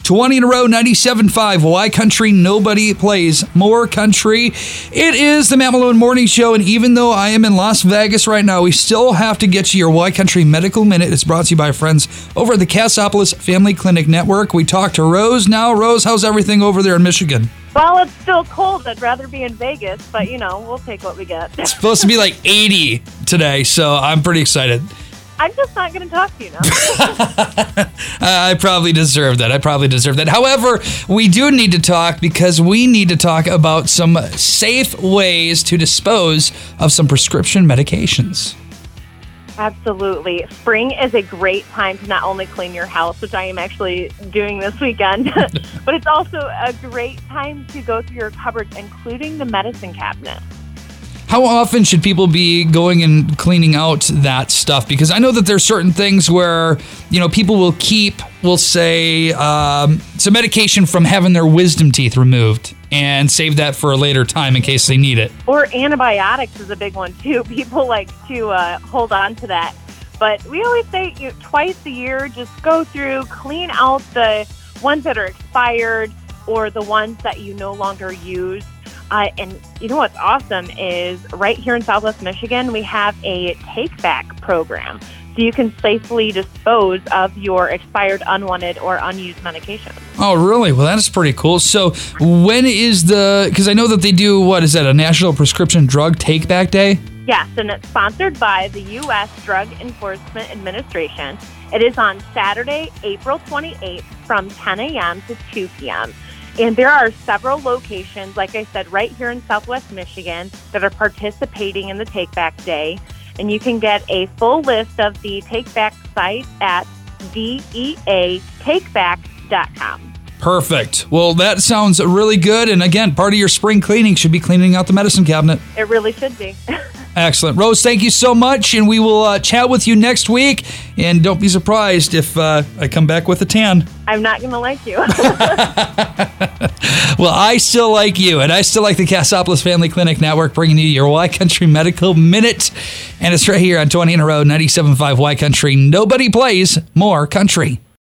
20 in a row, 97.5. Why Country? Nobody plays more country. It is the Matt Malone Morning Show, and even though I am in Las Vegas right now, we still have to get you your Why Country Medical Minute. It's brought to you by friends over at the Cassopolis Family Clinic Network. We talk to Rose now. Rose, how's everything over there in Michigan? Well, it's still cold. I'd rather be in Vegas, but, we'll take what we get. It's supposed to be like 80 today, so I'm pretty excited. I'm just not going to talk to you now. I probably deserve that. However, we do need to talk because we need to talk about some safe ways to dispose of some prescription medications. Absolutely. Spring is a great time to not only clean your house, which I am actually doing this weekend, but it's also a great time to go through your cupboards, including the medicine cabinet. How often should people be going and cleaning out that stuff? Because I know that there's certain things where, people will keep, we'll say, some medication from having their wisdom teeth removed and save that for a later time in case they need it. Or antibiotics is a big one, too. People like to hold on to that. But we always say twice a year, just go through, clean out the ones that are expired or the ones that you no longer use. And you know what's awesome is right here in Southwest Michigan, we have a take-back program. So you can safely dispose of your expired, unwanted, or unused medications. Oh, really? Well, that is pretty cool. So when is because I know that they do, a National Prescription Drug Take-Back Day? Yes, and it's sponsored by the U.S. Drug Enforcement Administration. It is on Saturday, April 28th from 10 a.m. to 2 p.m. And there are several locations, like I said, right here in Southwest Michigan that are participating in the Take Back Day. And you can get a full list of the Take Back site at deatakeback.com. Perfect. Well, that sounds really good. And again, part of your spring cleaning should be cleaning out the medicine cabinet. It really should be. Excellent. Rose, thank you so much. And we will chat with you next week. And don't be surprised if I come back with a tan. I'm not going to like you. Well, I still like you. And I still like the Cassopolis Family Clinic Network bringing you your Why Country Medical Minute. And it's right here on 20 in a row, 97.5 Why Country. Nobody plays more country.